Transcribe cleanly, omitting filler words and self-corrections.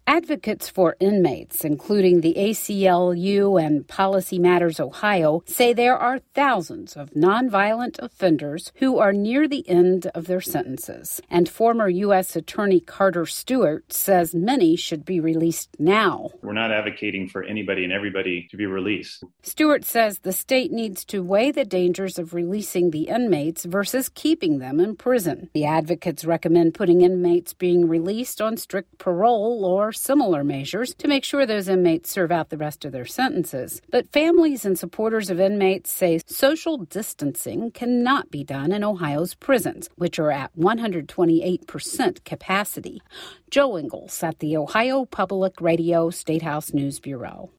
Advocates for inmates, including the ACLU and Policy Matters Ohio, say there are thousands of nonviolent offenders who are near the end of their sentences. And former U.S. Attorney Carter Stewart says many should be released now. We're not advocating for anybody and everybody to be released. Stewart says the state needs to weigh the dangers of releasing the inmates versus keeping them in prison. The advocates recommend putting inmates being released on strict parole or similar measures to make sure those inmates serve out the rest of their sentences. But families and supporters of inmates say social distancing cannot be done in Ohio's prisons, which are at 128% capacity. Joe Ingles at the Ohio Public Radio Statehouse News Bureau.